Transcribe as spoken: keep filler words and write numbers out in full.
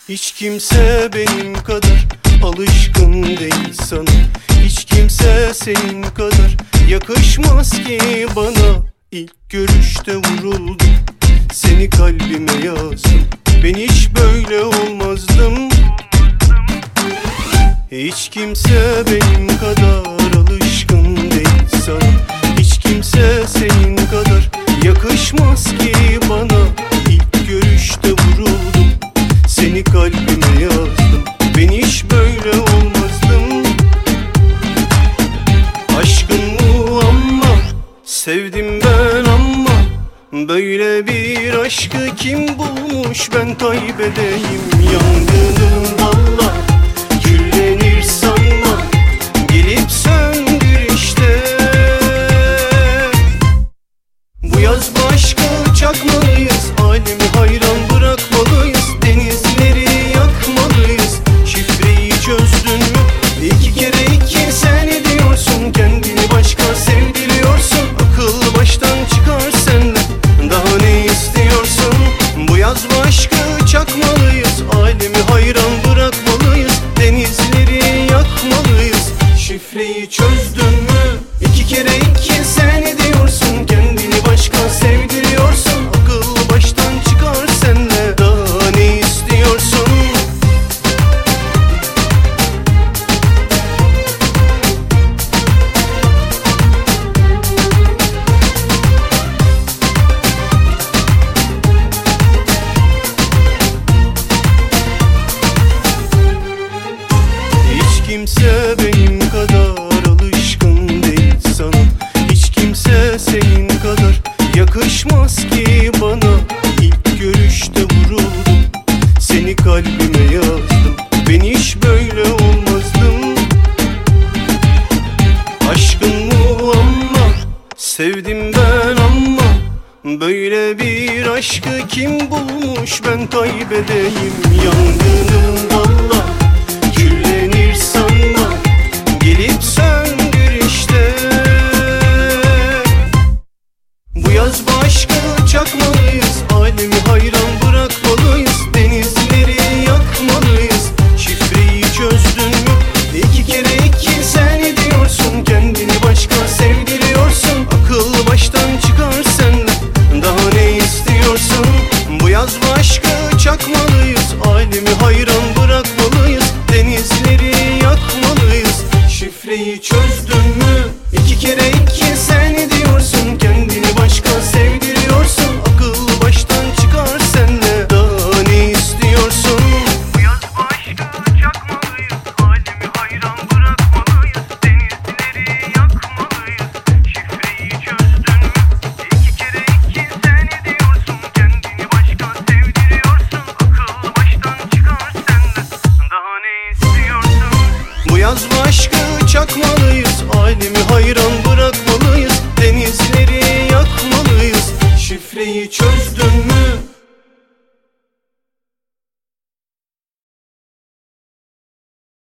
Hiç kimse benim kadar alışkın değil sana. Hiç kimse senin kadar yakışmaz ki bana. İlk görüşte vuruldum, seni kalbime yazdım. Ben hiç böyle olmazdım. Hiç kimse benim kadar alışkın değil sana. Hiç kimse senin kadar yakışmaz ki bana. İlk görüşte vuruldum, seni kalbime yazdım. Ben hiç böyle olmazdım. Aşkın muamma, sevdim ben ama böyle bir aşkı kim bulmuş ben kaybedeyim. Yangının dallar küllenir sanma, gelip söndür işte. Bu yaz başka çakmalıyız, alemi hayran bırakmalıyız. Denizleri yakmalıyız, şifreyi çözdün mü? İki kere iki sen ediyorsun, kendini başka sevdiriyorsun. Akıl baştan çıkar sende, daha ne istiyorsun? Bu yaz başka çakmalıyız, alemi hayran bırakmalıyız. Denizleri yakmalıyız, şifreyi çözdün mü? İki kere iki sen ediyorsun, kendini başka sevdiriyorsun. Akıl baştan çıkar sende, daha ne istiyorsun? Hiç kimse benim kadar alışkın değil sana. Hiç kimse senin kadar yakışmaz ki bana. İlk görüşte vuruldum, seni kalbime yazdım. Ben hiç böyle olmazdım. Aşkın muamma, sevdim ben ama böyle bir aşkı kim bulmuş ben kaybedeyim. Yangını